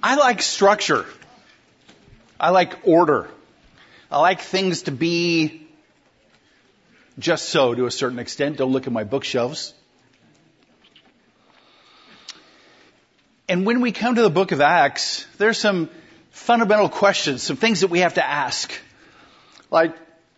I like structure. I like order. I like things to be just so to a certain extent. Don't look at my bookshelves. And when we come to the book of Acts, there's some fundamental questions, some things that we have to ask. Like,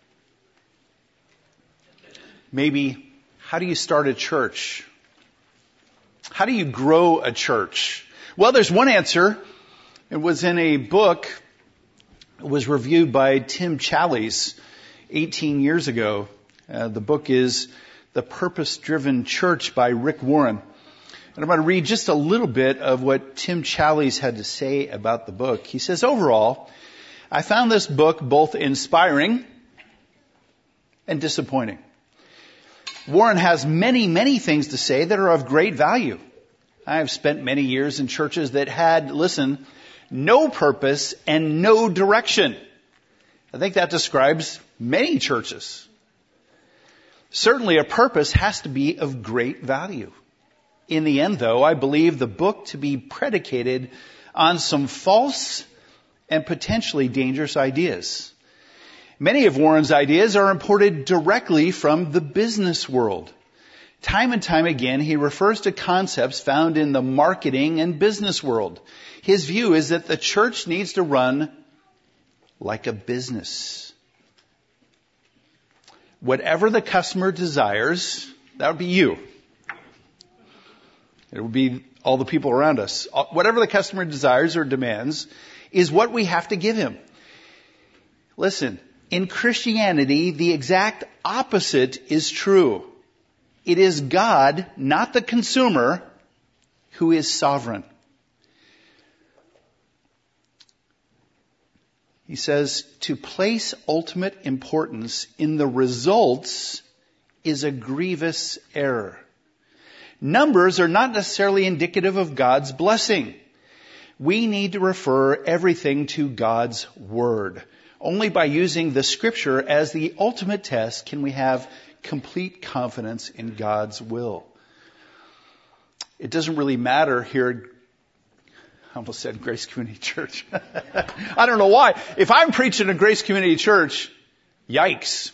maybe, how do you start a church? How do you grow a church? Well, there's one answer. It was in a book. It was reviewed by Tim Challies 18 years ago. The book is The Purpose-Driven Church by Rick Warren. And I'm going to read just a little bit of what Tim Challies had to say about the book. He says, overall, I found this book both inspiring and disappointing. Warren has many, many things to say that are of great value. I have spent many years in churches that had, listen, no purpose and no direction. I think that describes many churches. Certainly a purpose has to be of great value. In the end, though, I believe the book to be predicated on some false and potentially dangerous ideas. Many of Warren's ideas are imported directly from the business world. Time and time again, he refers to concepts found in the marketing and business world. His view is that the church needs to run like a business. Whatever the customer desires, that would be you. It would be all the people around us. Whatever the customer desires or demands is what we have to give him. Listen, in Christianity, the exact opposite is true. It is God, not the consumer, who is sovereign. He says, to place ultimate importance in the results is a grievous error. Numbers are not necessarily indicative of God's blessing. We need to refer everything to God's Word. Only by using the Scripture as the ultimate test can we have complete confidence in God's will. It doesn't really matter here. I almost said Grace Community Church. I don't know why. If I'm preaching at Grace Community Church, yikes.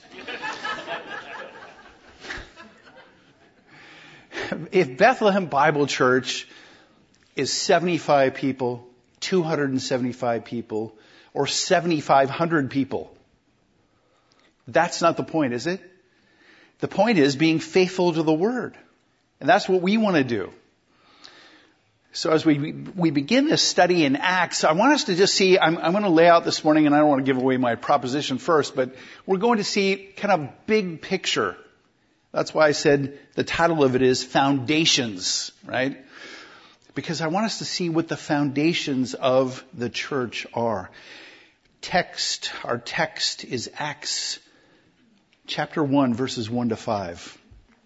If Bethlehem Bible Church is 75 people, 275 people, or 7,500 people, that's not the point, is it? The point is being faithful to the Word. And that's what we want to do. So as we begin this study in Acts, I want us to just see, I'm going to lay out this morning, and I don't want to give away my proposition first, but we're going to see kind of big picture. That's why I said the title of it is Foundations, right? Because I want us to see what the foundations of the church are. Our text is Acts chapter 1, verses 1 to 5.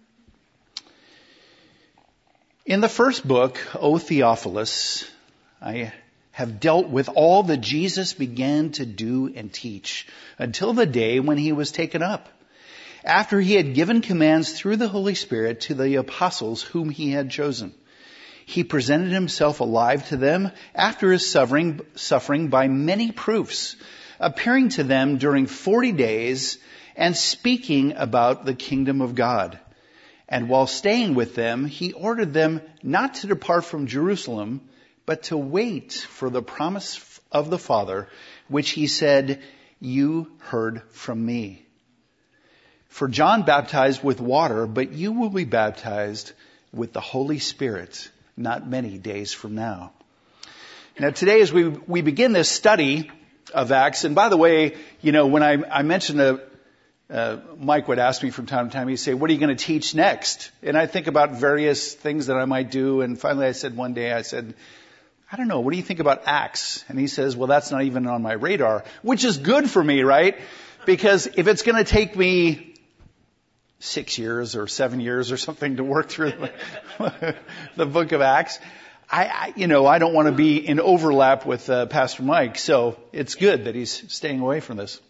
In the first book, O Theophilus, I have dealt with all that Jesus began to do and teach until the day when he was taken up, after he had given commands through the Holy Spirit to the apostles whom he had chosen. He presented himself alive to them after his suffering by many proofs, appearing to them during 40 days and speaking about the kingdom of God. And while staying with them, he ordered them not to depart from Jerusalem, but to wait for the promise of the Father, which he said, "You heard from me." For John baptized with water, but you will be baptized with the Holy Spirit not many days from now. Now today as we begin this study of Acts, and by the way, when I mentioned Mike would ask me from time to time, he'd say, what are you going to teach next? And I think about various things that I might do. And finally I said one day, I don't know, what do you think about Acts? And he says, well, that's not even on my radar, which is good for me, right? Because if it's going to take me 6 years or 7 years or something to work through the book of Acts, I don't want to be in overlap with Pastor Mike. So it's good that he's staying away from this.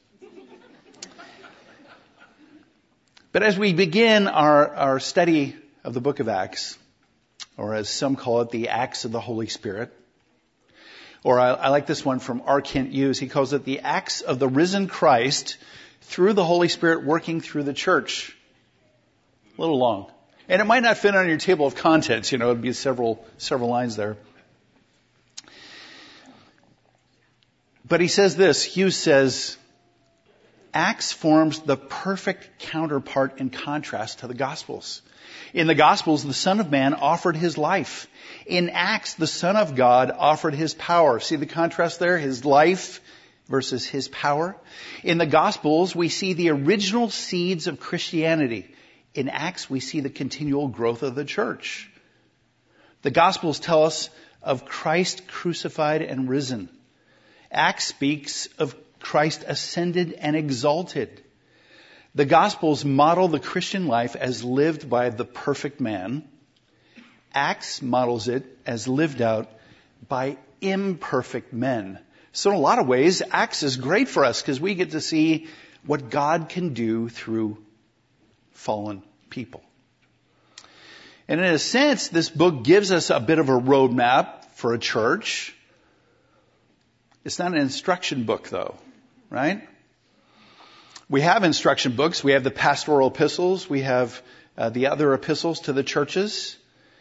But as we begin our study of the book of Acts, or as some call it, the Acts of the Holy Spirit, Or I like this one from R. Kent Hughes. He calls it the acts of the risen Christ through the Holy Spirit working through the church. A little long. And it might not fit on your table of contents, it'd be several lines there. But he says this, Hughes says, Acts forms the perfect counterpart and contrast to the Gospels. In the Gospels, the Son of Man offered his life. In Acts, the Son of God offered his power. See the contrast there? His life versus his power. In the Gospels, we see the original seeds of Christianity. In Acts, we see the continual growth of the church. The Gospels tell us of Christ crucified and risen. Acts speaks of Christ ascended and exalted. The Gospels model the Christian life as lived by the perfect man. Acts models it as lived out by imperfect men. So in a lot of ways, Acts is great for us because we get to see what God can do through fallen people. And in a sense, this book gives us a bit of a roadmap for a church. It's not an instruction book, though, right? We have instruction books. We have the pastoral epistles. We have the other epistles to the churches.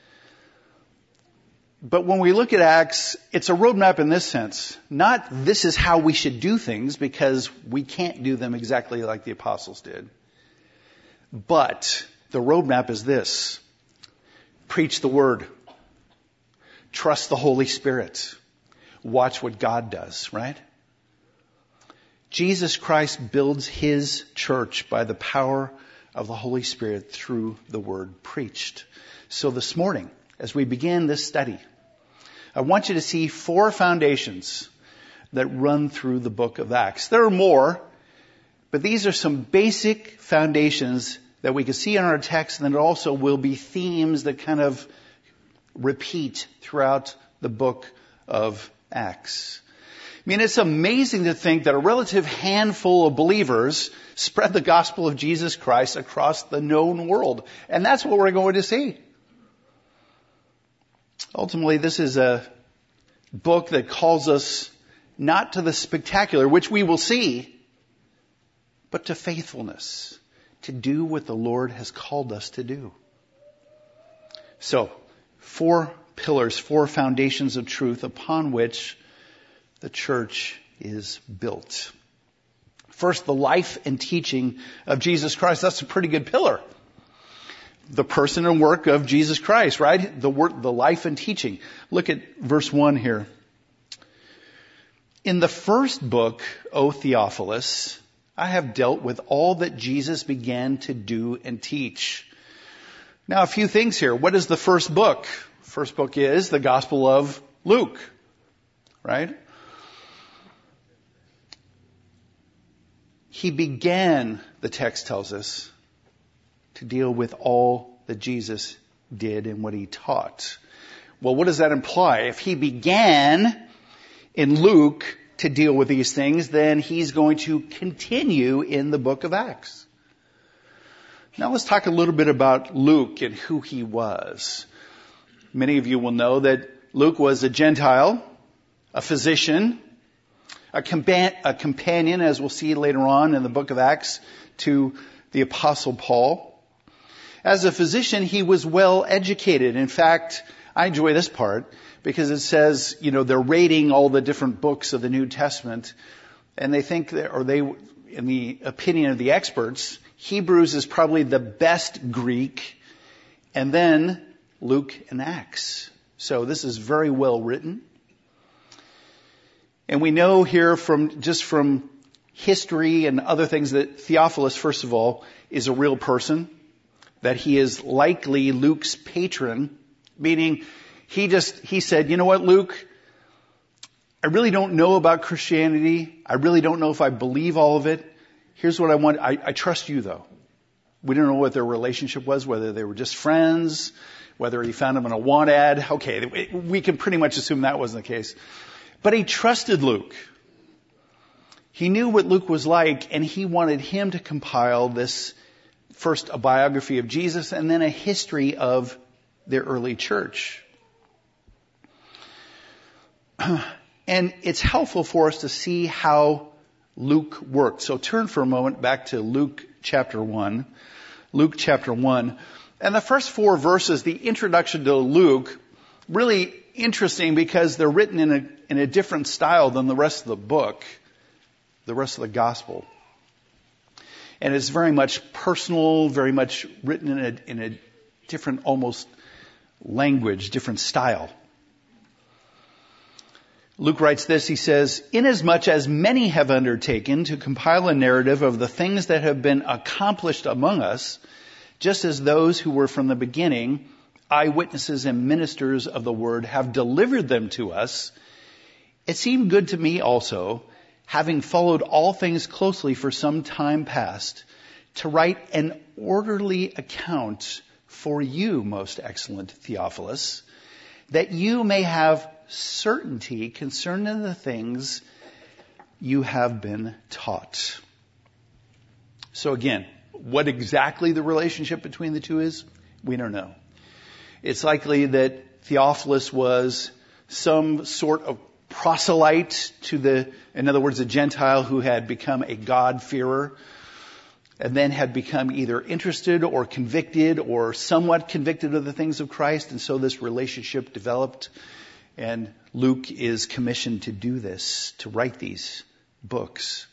But when we look at Acts, it's a roadmap in this sense. Not this is how we should do things because we can't do them exactly like the apostles did. But the roadmap is this. Preach the word. Trust the Holy Spirit. Watch what God does, right? Jesus Christ builds his church by the power of the Holy Spirit through the word preached. So this morning, as we begin this study, I want you to see 4 foundations that run through the book of Acts. There are more, but these are some basic foundations that we can see in our text, and then also will be themes that kind of repeat throughout the book of Acts. I mean, it's amazing to think that a relative handful of believers spread the gospel of Jesus Christ across the known world. And that's what we're going to see. Ultimately, this is a book that calls us not to the spectacular, which we will see, but to faithfulness, to do what the Lord has called us to do. So, 4 pillars, 4 foundations of truth upon which the church is built. First, the life and teaching of Jesus Christ. That's a pretty good pillar. The person and work of Jesus Christ, right? The life and teaching. Look at verse 1 here. In the first book, O Theophilus, I have dealt with all that Jesus began to do and teach. Now, a few things here. What is the first book? First book is the Gospel of Luke, right? He began, the text tells us, to deal with all that Jesus did and what he taught. Well, what does that imply? If he began in Luke to deal with these things, then he's going to continue in the book of Acts. Now let's talk a little bit about Luke and who he was. Many of you will know that Luke was a Gentile, a physician, a companion, as we'll see later on in the book of Acts, to the Apostle Paul. As a physician, he was well educated. In fact, I enjoy this part because it says, they're rating all the different books of the New Testament, and they think that, in the opinion of the experts, Hebrews is probably the best Greek, and then Luke and Acts. So this is very well written. And we know here from history and other things that Theophilus, first of all, is a real person, that he is likely Luke's patron, meaning he said, you know what, Luke, I really don't know about Christianity. I really don't know if I believe all of it. Here's what I want. I trust you, though. We don't know what their relationship was, whether they were just friends, whether he found him in a want ad. Okay, we can pretty much assume that wasn't the case. But he trusted Luke. He knew what Luke was like, and he wanted him to compile this, first a biography of Jesus, and then a history of the early church. And it's helpful for us to see how Luke worked. So turn for a moment back to Luke chapter 1. Luke chapter 1. And the first 4 verses, the introduction to Luke, really interesting because they're written in a different style than the rest of the book, the rest of the gospel. And it's very much personal, very much written in a different almost language, different style. Luke writes this, he says, "Inasmuch as many have undertaken to compile a narrative of the things that have been accomplished among us, just as those who were from the beginning, eyewitnesses and ministers of the word, have delivered them to us, it seemed good to me also, having followed all things closely for some time past, to write an orderly account for you, most excellent Theophilus, that you may have certainty concerning the things you have been taught." So again, what exactly the relationship between the two is, we don't know. It's likely that Theophilus was some sort of proselyte in other words, a Gentile who had become a God-fearer and then had become either interested or convicted or somewhat convicted of the things of Christ. And so this relationship developed. And Luke is commissioned to do this, to write these books.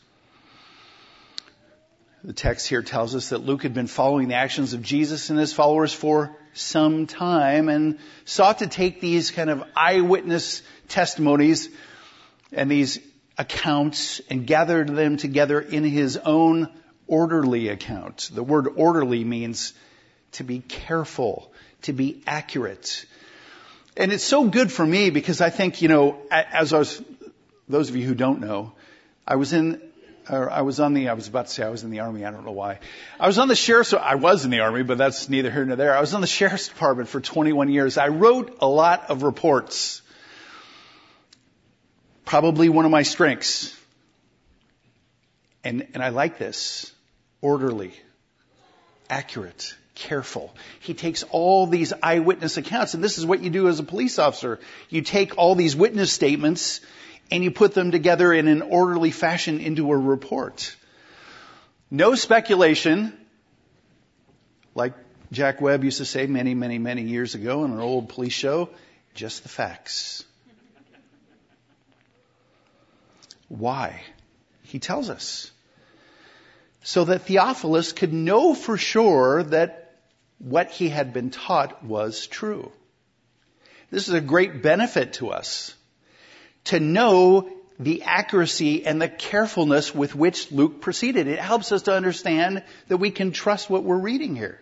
The text here tells us that Luke had been following the actions of Jesus and his followers for some time and sought to take these kind of eyewitness testimonies and these accounts and gathered them together in his own orderly account. The word orderly means to be careful, to be accurate. And it's so good for me because I think, those of you who don't know, I was in the Army, I don't know why. I was in the Army, but that's neither here nor there. I was on the Sheriff's Department for 21 years. I wrote a lot of reports. Probably one of my strengths. And I like this. Orderly. Accurate. Careful. He takes all these eyewitness accounts, and this is what you do as a police officer. You take all these witness statements and you put them together in an orderly fashion into a report. No speculation, like Jack Webb used to say many, many, many years ago in an old police show, just the facts. Why? He tells us. So that Theophilus could know for sure that what he had been taught was true. This is a great benefit to us, to know the accuracy and the carefulness with which Luke proceeded. It helps us to understand that we can trust what we're reading here.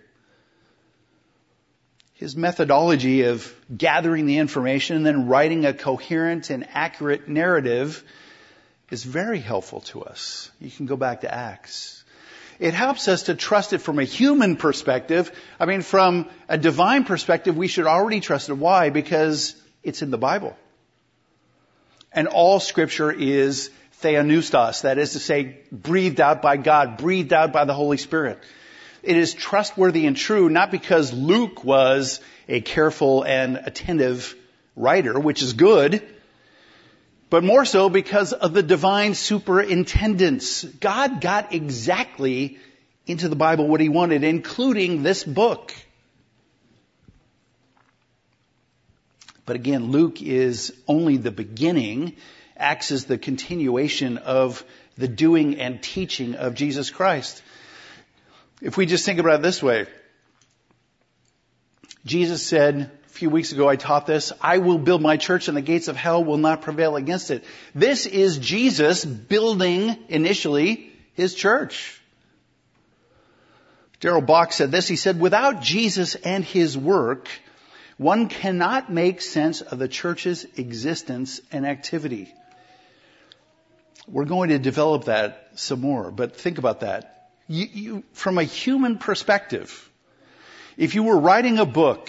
His methodology of gathering the information and then writing a coherent and accurate narrative is very helpful to us. You can go back to Acts. It helps us to trust it from a human perspective. I mean, from a divine perspective, we should already trust it. Why? Because it's in the Bible. And all Scripture is theopneustos, that is to say, breathed out by God, breathed out by the Holy Spirit. It is trustworthy and true, not because Luke was a careful and attentive writer, which is good, but more so because of the divine superintendence. God got exactly into the Bible what he wanted, including this book. But again, Luke is only the beginning. Acts is the continuation of the doing and teaching of Jesus Christ. If we just think about it this way, Jesus said, a few weeks ago I taught this, "I will build my church and the gates of hell will not prevail against it." This is Jesus building initially his church. Darrell Bock said this, he said, "Without Jesus and his work, one cannot make sense of the church's existence and activity." We're going to develop that some more, but think about that. From a human perspective, if you were writing a book,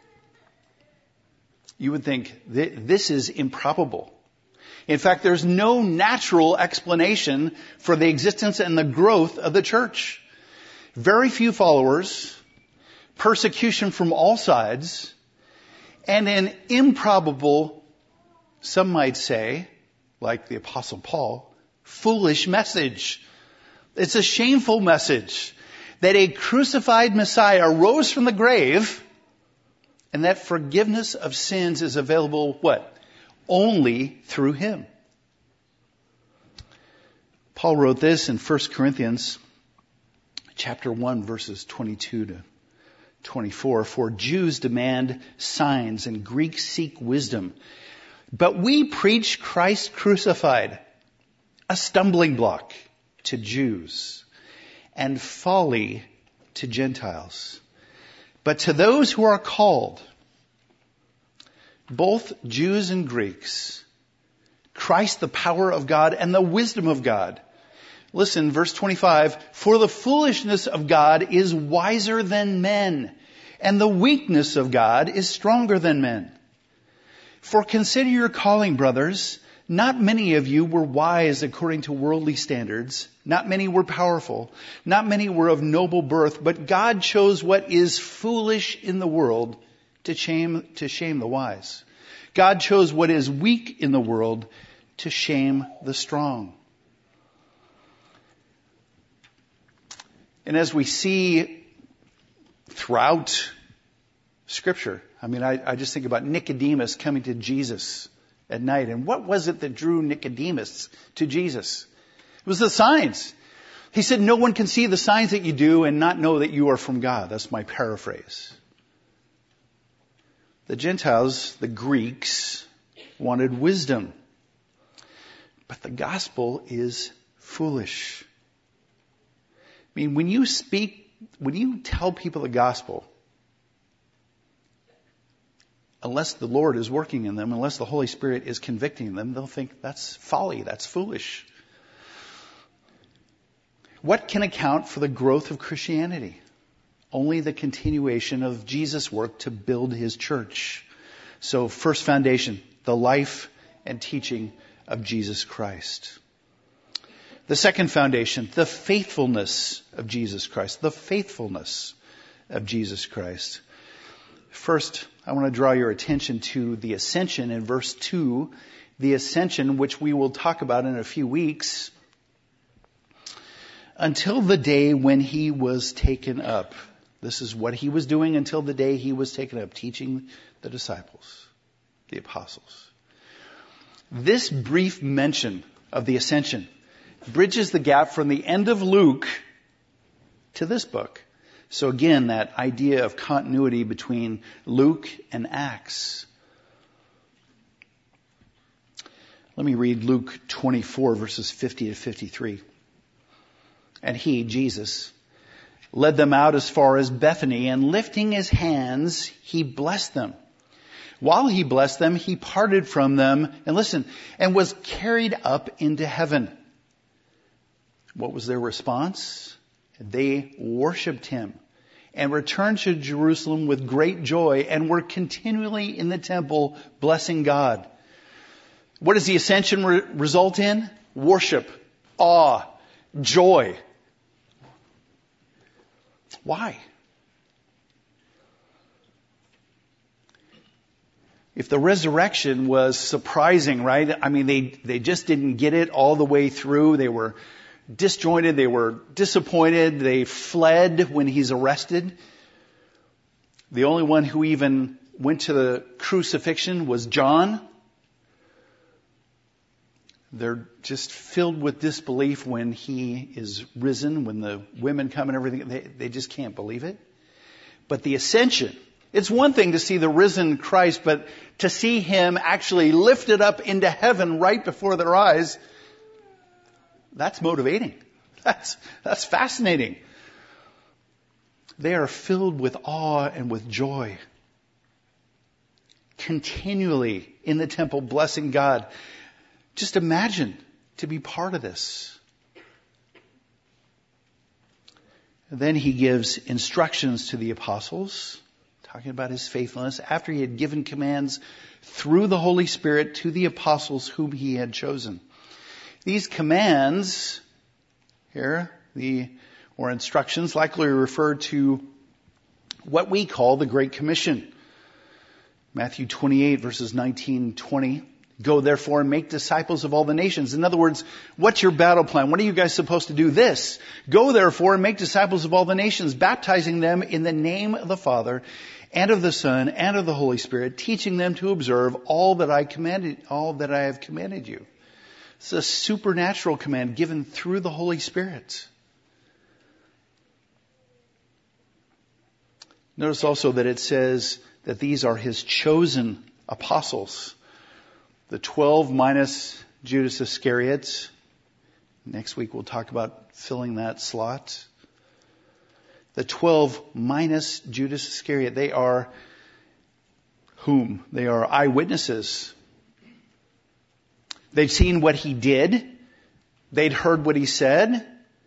you would think, this is improbable. In fact, there's no natural explanation for the existence and the growth of the church. Very few followers, persecution from all sides, and an improbable, some might say, like the Apostle Paul, foolish message. It's a shameful message that a crucified Messiah rose from the grave and that forgiveness of sins is available, what? Only through him. Paul wrote this in 1 Corinthians chapter 1, verses 22 to 24. For Jews demand signs and Greeks seek wisdom. But we preach Christ crucified, a stumbling block to Jews and folly to Gentiles. But to those who are called, both Jews and Greeks, Christ the power of God and the wisdom of God. Listen, verse 25, for the foolishness of God is wiser than men, and the weakness of God is stronger than men. For consider your calling, brothers. Not many of you were wise according to worldly standards. Not many were powerful. Not many were of noble birth. But God chose what is foolish in the world to shame the wise. God chose what is weak in the world to shame the strong. And as we see throughout Scripture, I just think about Nicodemus coming to Jesus at night. And what was it that drew Nicodemus to Jesus? It was the signs. He said, no one can see the signs that you do and not know that you are from God. That's my paraphrase. The Gentiles, the Greeks, wanted wisdom. But the gospel is foolish. When you tell people the gospel, unless the Lord is working in them, unless the Holy Spirit is convicting them, they'll think that's folly, that's foolish. What can account for the growth of Christianity? Only the continuation of Jesus' work to build his church. So, first foundation, the life and teaching of Jesus Christ. The second foundation, the faithfulness of Jesus Christ. The faithfulness of Jesus Christ. First, I want to draw your attention to the ascension in verse 2. The ascension, which we will talk about in a few weeks. Until the day when he was taken up. This is what he was doing until the day he was taken up, teaching the disciples, the apostles. This brief mention of the ascension bridges the gap from the end of Luke to this book. So again, that idea of continuity between Luke and Acts. Let me read Luke 24, verses 50 to 53. And he, Jesus, led them out as far as Bethany, and lifting his hands, he blessed them. While he blessed them, he parted from them, and listen, and was carried up into heaven. What was their response? They worshiped him and returned to Jerusalem with great joy and were continually in the temple blessing God. What does the ascension result in? Worship, awe, joy. Why? If the resurrection was surprising, right? They just didn't get it all the way through. They were disjointed. They were disappointed. They fled when he's arrested. The only one who even went to the crucifixion was John. They're just filled with disbelief when he is risen, when the women come and everything. They just can't believe it. But the ascension, it's one thing to see the risen Christ, but to see him actually lifted up into heaven right before their eyes, that's motivating. That's fascinating. They are filled with awe and with joy. Continually in the temple blessing God. Just imagine to be part of this. And then he gives instructions to the apostles, talking about his faithfulness, after he had given commands through the Holy Spirit to the apostles whom he had chosen. These commands here, or instructions, likely refer to what we call the Great Commission. Matthew 28, verses 19-20. Go therefore and make disciples of all the nations. In other words, what's your battle plan? What are you guys supposed to do? This. Go therefore and make disciples of all the nations, baptizing them in the name of the Father and of the Son and of the Holy Spirit, teaching them to observe all that I have commanded you. It's a supernatural command given through the Holy Spirit. Notice also that it says that these are his chosen apostles. The 12 minus Judas Iscariot. Next week we'll talk about filling that slot. The 12 minus Judas Iscariot. They are whom? They are eyewitnesses. They'd seen what he did. They'd heard what he said.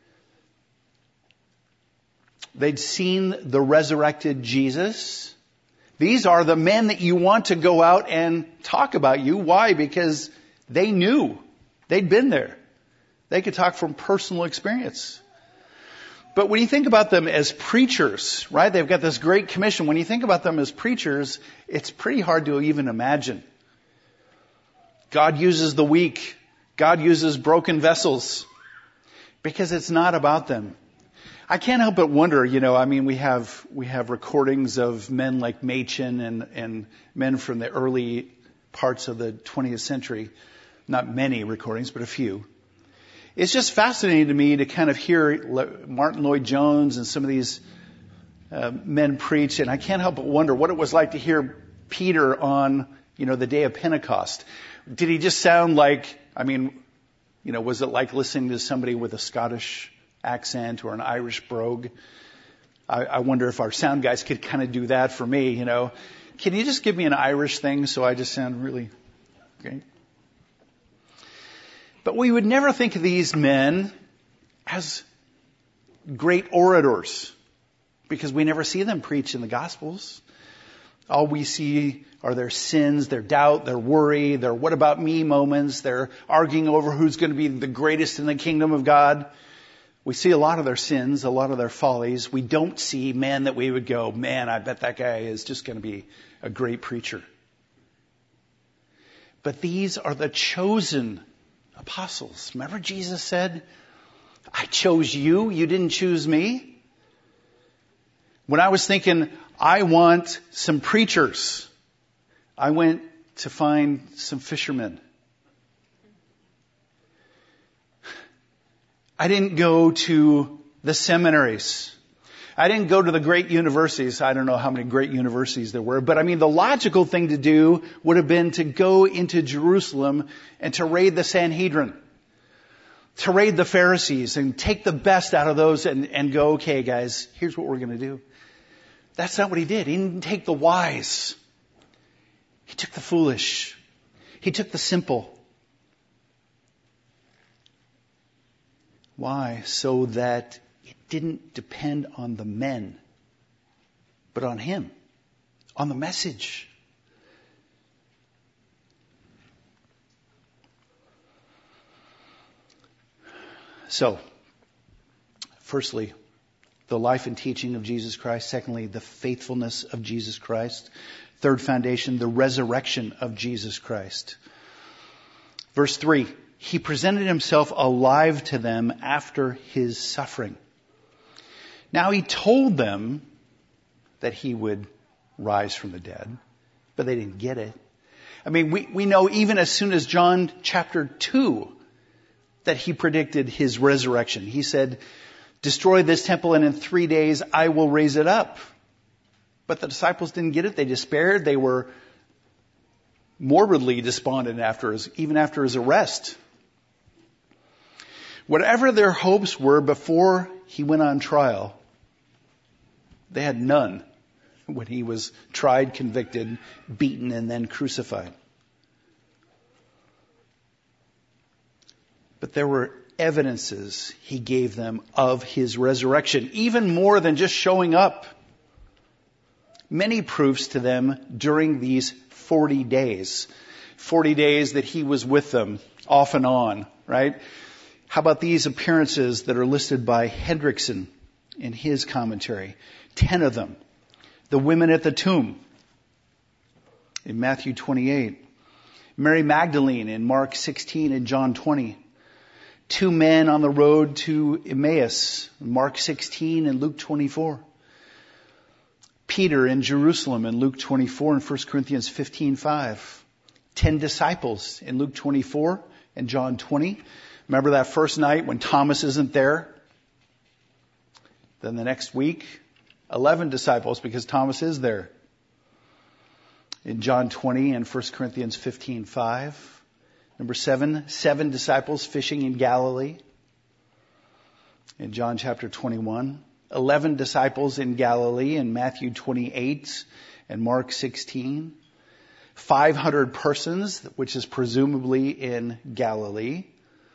They'd seen the resurrected Jesus. These are the men that you want to go out and talk about you. Why? Because they knew. They'd been there. They could talk from personal experience. But when you think about them as preachers, right? They've got this great commission. When you think about them as preachers, it's pretty hard to even imagine. God uses the weak. God uses broken vessels. Because it's not about them. I can't help but wonder, we have recordings of men like Machen and men from the early parts of the 20th century. Not many recordings, but a few. It's just fascinating to me to kind of hear Martin Lloyd-Jones and some of these men preach, and I can't help but wonder what it was like to hear Peter on, the day of Pentecost. Did he just sound like, was it like listening to somebody with a Scottish accent or an Irish brogue? I wonder if our sound guys could kind of do that for me, Can you just give me an Irish thing so I just sound really great? But we would never think of these men as great orators because we never see them preach in the Gospels. All we see are their sins, their doubt, their worry, their what about me moments. They're arguing over who's going to be the greatest in the kingdom of God. We see a lot of their sins, a lot of their follies. We don't see men that we would go, man, I bet that guy is just going to be a great preacher. But these are the chosen apostles. Remember Jesus said, I chose you, you didn't choose me. When I was thinking, I want some preachers, I went to find some fishermen. I didn't go to the seminaries. I didn't go to the great universities. I don't know how many great universities there were, but the logical thing to do would have been to go into Jerusalem and to raid the Sanhedrin, to raid the Pharisees and take the best out of those and go, okay guys, here's what we're going to do. That's not what he did. He didn't take the wise. He took the foolish. He took the simple. Why? So that it didn't depend on the men, but on him, on the message. So, firstly, the life and teaching of Jesus Christ. Secondly, the faithfulness of Jesus Christ. Third foundation, the resurrection of Jesus Christ. Verse 3. He presented himself alive to them after his suffering. Now he told them that he would rise from the dead, but they didn't get it. We know even as soon as John chapter 2 that he predicted his resurrection. He said, destroy this temple and in 3 days I will raise it up. But the disciples didn't get it. They despaired. They were morbidly despondent even after his arrest. Whatever their hopes were before he went on trial, they had none when he was tried, convicted, beaten, and then crucified. But there were evidences he gave them of his resurrection, even more than just showing up. Many proofs to them during these 40 days. 40 days that he was with them off and on, right? How about these appearances that are listed by Hendrickson in his commentary? 10 of them. The women at the tomb in Matthew 28. Mary Magdalene in Mark 16 and John 20. 2 men on the road to Emmaus, Mark 16 and Luke 24. Peter in Jerusalem in Luke 24 and 1 Corinthians 15:5. 10 disciples in Luke 24 and John 20. Remember that first night when Thomas isn't there? Then the next week, 11 disciples because Thomas is there. In John 20 and 1 Corinthians 15:5. Number 7 disciples fishing in Galilee. In John chapter 21. 11 disciples in Galilee in Matthew 28 and Mark 16. 500 persons, which is presumably in Galilee.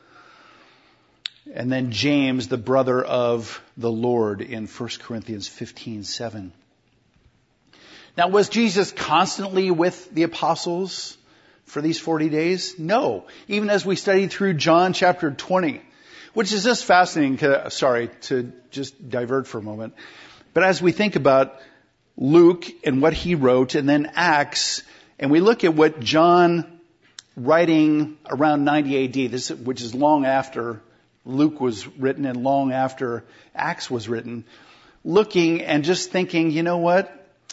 And then James, the brother of the Lord, in 1 Corinthians 15:7. Now, was Jesus constantly with the apostles for these 40 days? No. Even as we studied through John chapter 20, which is just fascinating. Sorry to just divert for a moment. But as we think about Luke and what he wrote, and then Acts, and we look at what John, writing around 90 AD, which is long after Luke was written and long after Acts was written, looking and just thinking, you know what?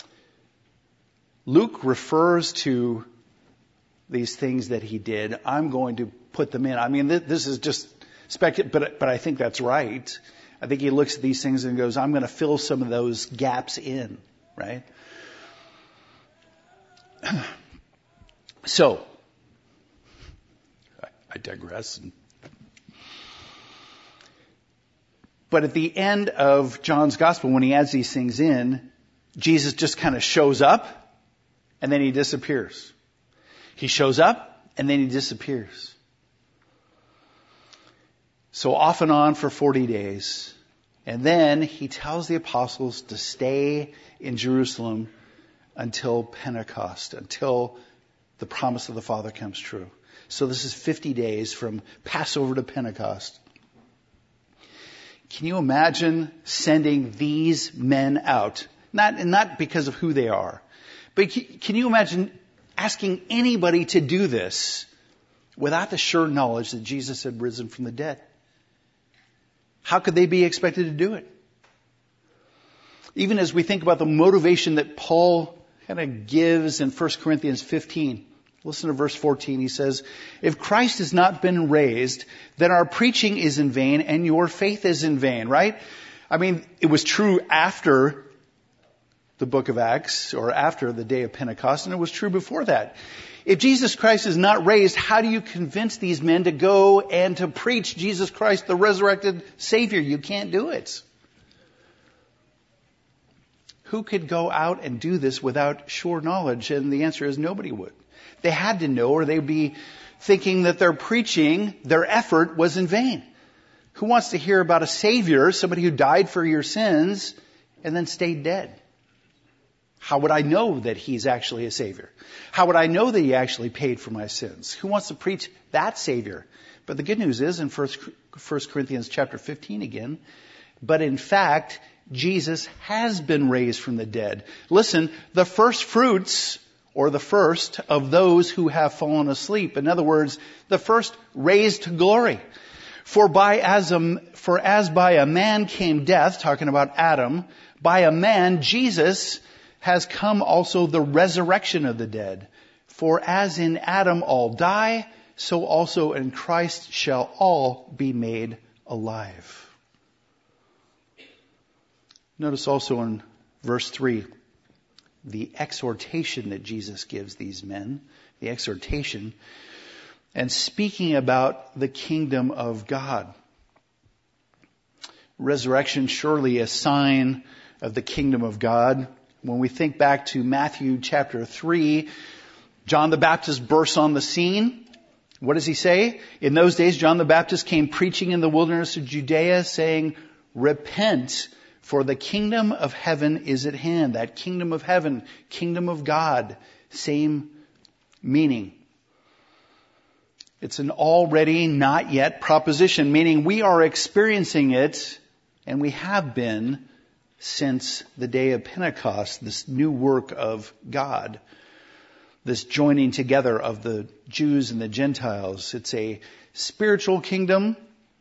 Luke refers to these things that he did. I'm going to put them in. I mean, this is just but I think that's right. I think he looks at these things and goes, I'm going to fill some of those gaps in, right? So, I digress. But at the end of John's gospel, when he adds these things in, Jesus just kind of shows up and then he disappears. He shows up and then he disappears. So off and on for 40 days. And then he tells the apostles to stay in Jerusalem until Pentecost, until the promise of the Father comes true. So this is 50 days from Passover to Pentecost. Can you imagine sending these men out? Not because of who they are, but can you imagine asking anybody to do this without the sure knowledge that Jesus had risen from the dead? How could they be expected to do it? Even as we think about the motivation that Paul kind of gives in 1 Corinthians 15. Listen to verse 14. He says, if Christ has not been raised, then our preaching is in vain and your faith is in vain, right? I mean, it was true after the book of Acts or after the day of Pentecost, and it was true before that. If Jesus Christ is not raised, how do you convince these men to go and to preach Jesus Christ, the resurrected Savior? You can't do it. Who could go out and do this without sure knowledge? And the answer is nobody would. They had to know, or they'd be thinking that their preaching, their effort was in vain. Who wants to hear about a Savior, somebody who died for your sins and then stayed dead? How would I know that he's actually a Savior? How would I know that he actually paid for my sins? Who wants to preach that Savior? But the good news is in 1 Corinthians chapter 15 again, but in fact, Jesus has been raised from the dead. Listen, the first fruits, or the first of those who have fallen asleep. In other words, the first raised to glory. For as by a man came death, talking about Adam, by a man, Jesus, has come also the resurrection of the dead. For as in Adam all die, so also in Christ shall all be made alive. Notice also in verse 3, the exhortation that Jesus gives these men, the exhortation, and speaking about the kingdom of God. Resurrection, surely a sign of the kingdom of God. When we think back to Matthew chapter 3, John the Baptist bursts on the scene. What does he say? In those days, John the Baptist came preaching in the wilderness of Judea, saying, repent, for the kingdom of heaven is at hand. That kingdom of heaven, kingdom of God, same meaning. It's an already not yet proposition, meaning we are experiencing it, and we have been since the day of Pentecost, this new work of God. this joining together of the Jews and the Gentiles. It's a spiritual kingdom.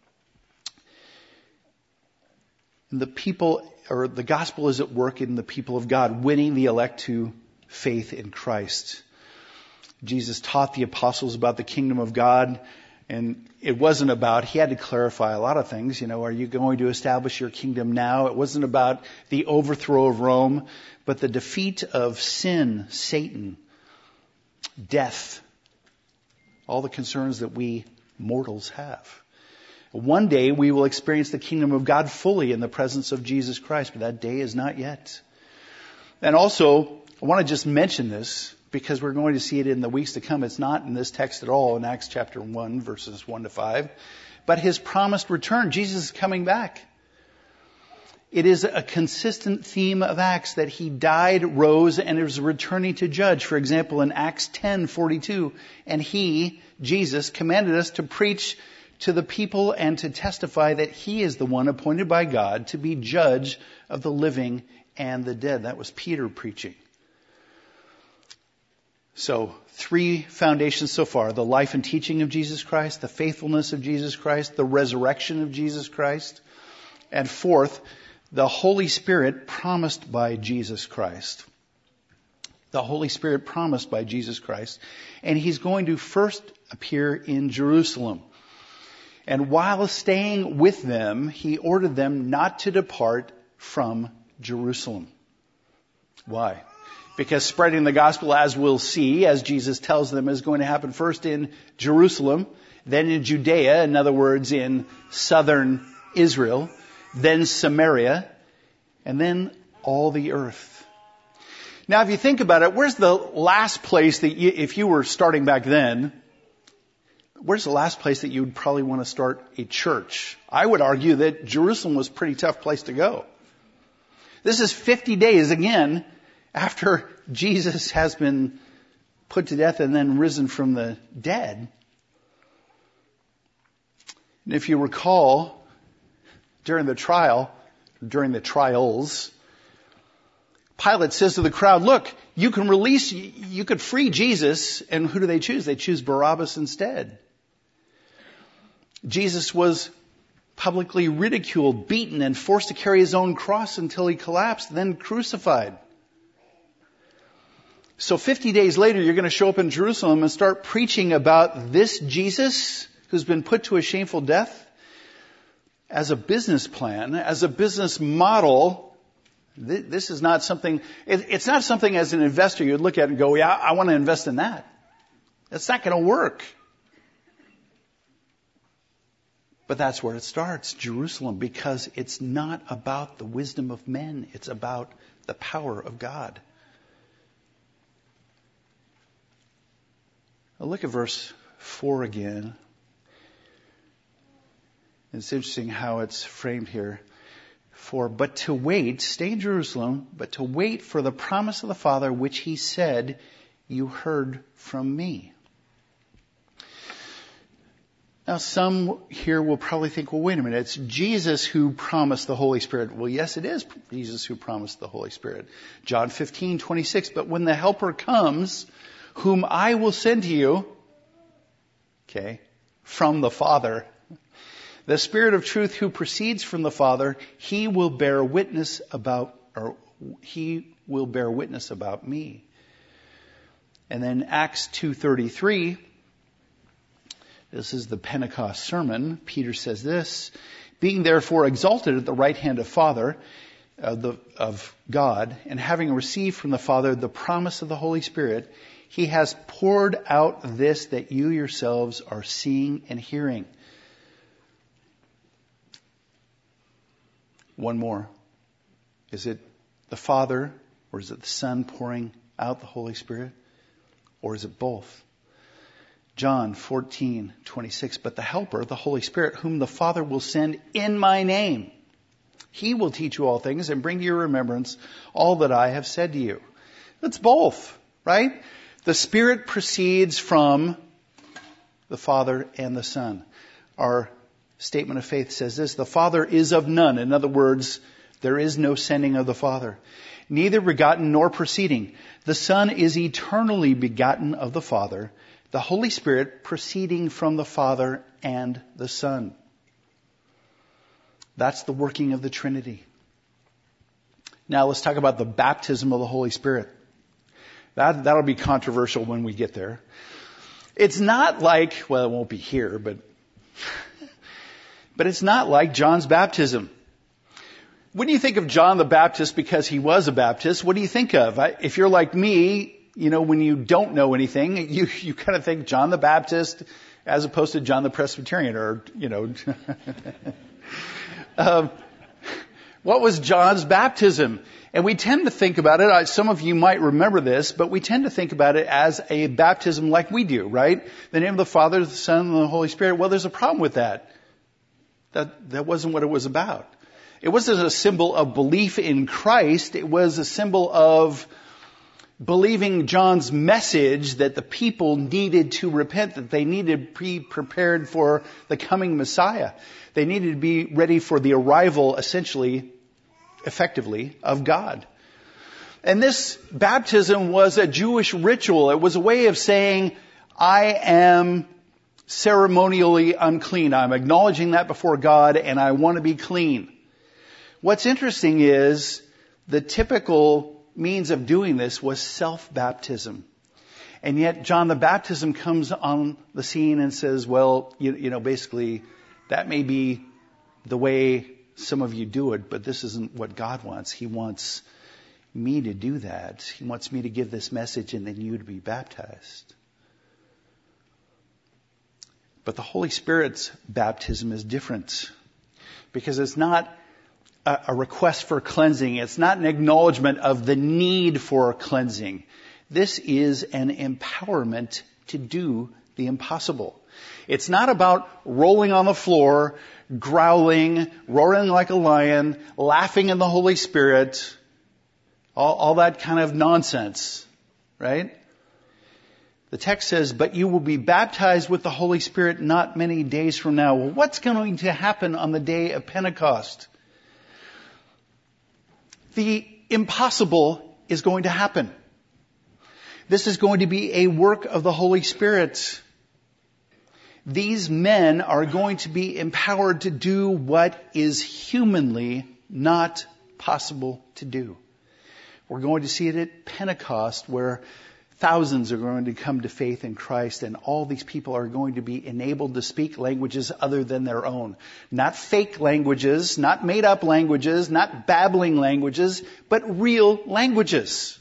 And the people, or the gospel is at work in the people of God, winning the elect to faith in Christ. Jesus taught the apostles about the kingdom of God, and it wasn't about, he had to clarify a lot of things. Are you going to establish your kingdom now? It wasn't about the overthrow of Rome, but the defeat of sin, Satan, death, all the concerns that we mortals have. One day we will experience the kingdom of God fully in the presence of Jesus Christ, but that day is not yet. And also, I want to just mention this because we're going to see it in the weeks to come. It's not in this text at all in Acts chapter 1, verses 1 to 5. But his promised return, Jesus is coming back. It is a consistent theme of Acts that he died, rose, and is returning to judge. For example, in Acts 10:42, and he, Jesus, commanded us to preach to the people and to testify that he is the one appointed by God to be judge of the living and the dead. That was Peter preaching. So, 3 foundations so far: the life and teaching of Jesus Christ, the faithfulness of Jesus Christ, the resurrection of Jesus Christ, and 4th, the Holy Spirit promised by Jesus Christ. The Holy Spirit promised by Jesus Christ. And he's going to first appear in Jerusalem. And while staying with them, he ordered them not to depart from Jerusalem. Why? Because spreading the gospel, as we'll see, as Jesus tells them, is going to happen first in Jerusalem, then in Judea, in other words, in southern Israel, then Samaria, and then all the earth. Now, if you think about it, where's the last place that if you were starting back then, where's the last place that you would probably want to start a church? I would argue that Jerusalem was a pretty tough place to go. This is 50 days, again, after Jesus has been put to death and then risen from the dead. And if you recall, during the trials, Pilate says to the crowd, look, you could free Jesus, and who do they choose? They choose Barabbas instead. Jesus was publicly ridiculed, beaten, and forced to carry his own cross until he collapsed, then crucified. So 50 days later, you're going to show up in Jerusalem and start preaching about this Jesus who's been put to a shameful death as a business plan, as a business model. This is not something, it's not something as an investor you'd look at and go, yeah, I want to invest in that. That's not going to work. But that's where it starts, Jerusalem, because it's not about the wisdom of men. It's about the power of God. Now look at verse 4 again. It's interesting how it's framed here. But to wait, stay in Jerusalem, but to wait for the promise of the Father, which he said, you heard from me. Now, some here will probably think, well, wait a minute, it's Jesus who promised the Holy Spirit. Well, yes, it is Jesus who promised the Holy Spirit. John 15:26, but when the Helper comes, whom I will send to you, from the Father, the Spirit of truth who proceeds from the Father, he will bear witness about me. And then Acts 2:33, this is the Pentecost sermon. Peter says this, being therefore exalted at the right hand of Father, of God, and having received from the Father the promise of the Holy Spirit, he has poured out this that you yourselves are seeing and hearing. One more. Is it the Father or is it the Son pouring out the Holy Spirit? Or is it both? John 14:26, but the Helper, the Holy Spirit, whom the Father will send in my name, he will teach you all things and bring to your remembrance all that I have said to you. It's both, right? The Spirit proceeds from the Father and the Son. Our statement of faith says this, the Father is of none. In other words, There is no sending of the Father. Neither begotten nor proceeding. The Son is eternally begotten of the Father. The Holy Spirit proceeding from the Father and the Son. That's the working of the Trinity. Now let's talk about the baptism of the Holy Spirit. That'll be controversial when we get there. It's not like, well, it won't be here, but it's not like John's baptism. When you think of John the Baptist because he was a Baptist, what do you think of? If you're like me, when you don't know anything, you kind of think John the Baptist as opposed to John the Presbyterian or, what was John's baptism? And we tend to think about it, some of you might remember this, but we tend to think about it as a baptism like we do, right? The name of the Father, the Son, and the Holy Spirit. Well, there's a problem with that. That wasn't what it was about. It wasn't a symbol of belief in Christ. It was a symbol of believing John's message that the people needed to repent, that they needed to be prepared for the coming Messiah. They needed to be ready for the arrival, effectively, of God. And this baptism was a Jewish ritual. It was a way of saying, I am ceremonially unclean. I'm acknowledging that before God and I want to be clean. What's interesting is the typical means of doing this was self-baptism. And yet John the Baptist comes on the scene and says, well, basically that may be the way some of you do it, but this isn't what God wants. He wants me to do that. He wants me to give this message and then you to be baptized. But the Holy Spirit's baptism is different because it's not a request for cleansing. It's not an acknowledgement of the need for cleansing. This is an empowerment to do the impossible. It's not about rolling on the floor, growling, roaring like a lion, laughing in the Holy Spirit, all that kind of nonsense, right? The text says, but you will be baptized with the Holy Spirit not many days from now. Well, what's going to happen on the day of Pentecost? The impossible is going to happen. This is going to be a work of the Holy Spirit. These men are going to be empowered to do what is humanly not possible to do. We're going to see it at Pentecost where thousands are going to come to faith in Christ and all these people are going to be enabled to speak languages other than their own. Not fake languages, not made up languages, not babbling languages, but real languages.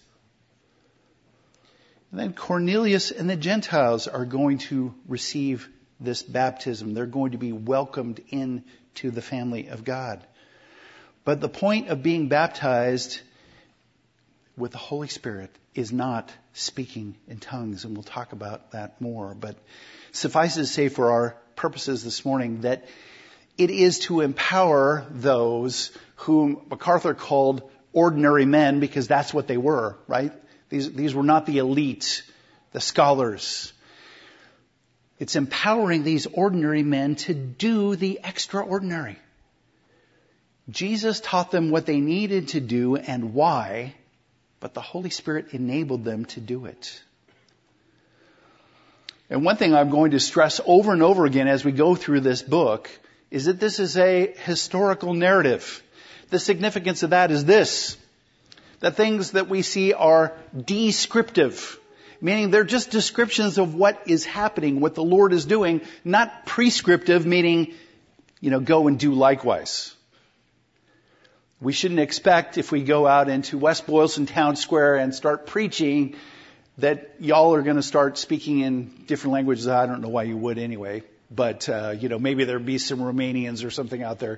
And then Cornelius and the Gentiles are going to receive this baptism. They're going to be welcomed into the family of God. But the point of being baptized with the Holy Spirit is not speaking in tongues, and we'll talk about that more. But suffice it to say for our purposes this morning that it is to empower those whom MacArthur called ordinary men, because that's what they were, right? These were not the elite, the scholars. It's empowering these ordinary men to do the extraordinary. Jesus taught them what they needed to do and why, but the Holy Spirit enabled them to do it. And one thing I'm going to stress over and over again as we go through this book is that this is a historical narrative. The significance of that is this: the things that we see are descriptive, meaning they're just descriptions of what is happening, what the Lord is doing, not prescriptive, meaning, go and do likewise. We shouldn't expect if we go out into West Boylston Town Square and start preaching that y'all are going to start speaking in different languages. I don't know why you would anyway, but, maybe there'd be some Romanians or something out there.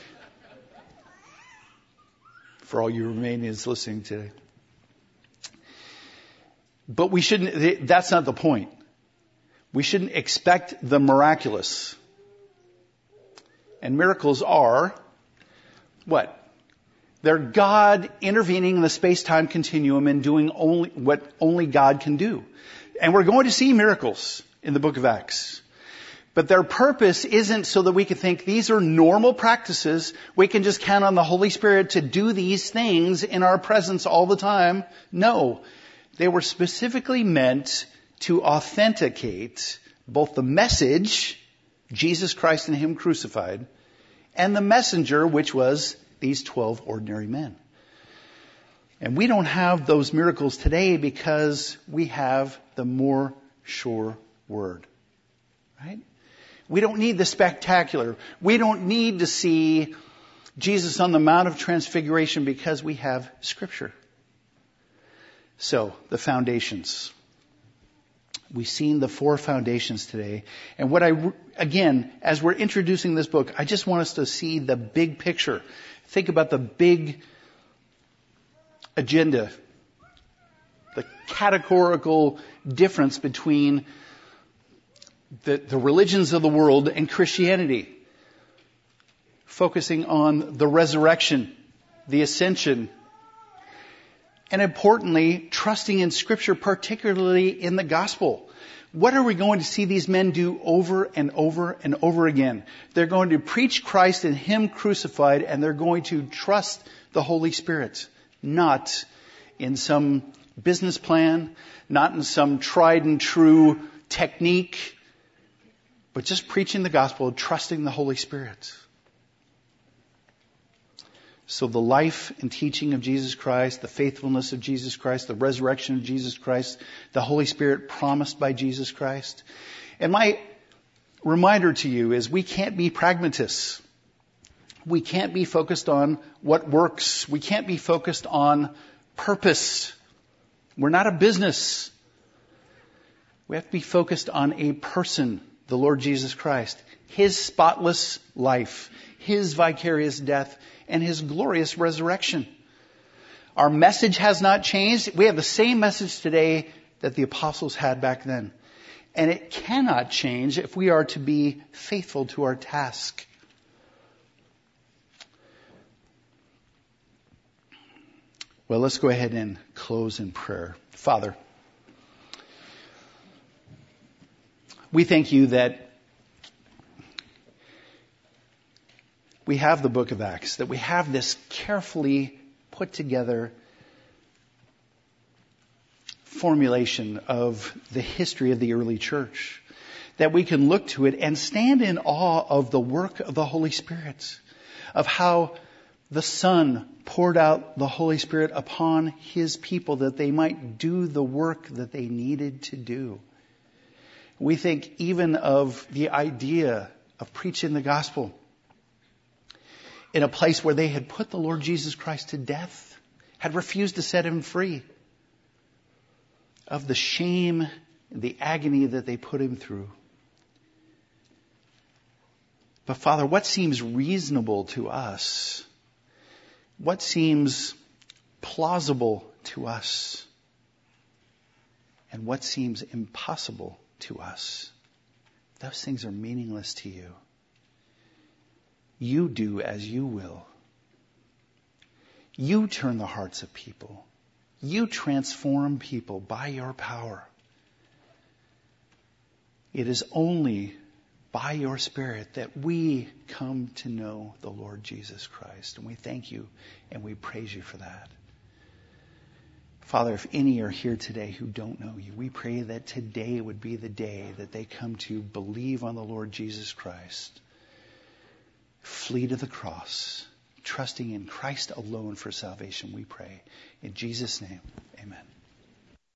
For all you Romanians listening today. But we shouldn't, that's not the point. We shouldn't expect the miraculous. And miracles are what? They're God intervening in the space-time continuum and doing what only God can do. And we're going to see miracles in the book of Acts. But their purpose isn't so that we can think these are normal practices. We can just count on the Holy Spirit to do these things in our presence all the time. No. They were specifically meant to authenticate both the message, Jesus Christ and Him crucified, and the messenger, which was these 12 ordinary men. And we don't have those miracles today because we have the more sure word. Right? We don't need the spectacular. We don't need to see Jesus on the Mount of Transfiguration because we have Scripture. So, the foundations. We've seen the 4 foundations today. And again, as we're introducing this book, I just want us to see the big picture. Think about the big agenda, the categorical difference between the religions of the world and Christianity. Focusing on the resurrection, the ascension, and importantly, trusting in Scripture, particularly in the gospel. What are we going to see these men do over and over and over again? They're going to preach Christ and Him crucified, and they're going to trust the Holy Spirit. Not in some business plan, not in some tried and true technique, but just preaching the gospel, trusting the Holy Spirit. So the life and teaching of Jesus Christ, the faithfulness of Jesus Christ, the resurrection of Jesus Christ, the Holy Spirit promised by Jesus Christ. And my reminder to you is we can't be pragmatists. We can't be focused on what works. We can't be focused on purpose. We're not a business. We have to be focused on a person, the Lord Jesus Christ, His spotless life, His vicarious death, and His glorious resurrection. Our message has not changed. We have the same message today that the apostles had back then. And it cannot change if we are to be faithful to our task. Well, let's go ahead and close in prayer. Father, we thank You that we have the book of Acts, that we have this carefully put together formulation of the history of the early church, that we can look to it and stand in awe of the work of the Holy Spirit, of how the Son poured out the Holy Spirit upon His people that they might do the work that they needed to do. We think even of the idea of preaching the gospel in a place where they had put the Lord Jesus Christ to death, had refused to set Him free, of the shame and the agony that they put Him through. But Father, what seems reasonable to us, what seems plausible to us, and what seems impossible to us, those things are meaningless to You. You do as You will. You turn the hearts of people. You transform people by Your power. It is only by Your Spirit that we come to know the Lord Jesus Christ. And we thank You and we praise You for that. Father, if any are here today who don't know You, we pray that today would be the day that they come to believe on the Lord Jesus Christ. Flee to the cross, trusting in Christ alone for salvation, we pray. In Jesus' name, amen.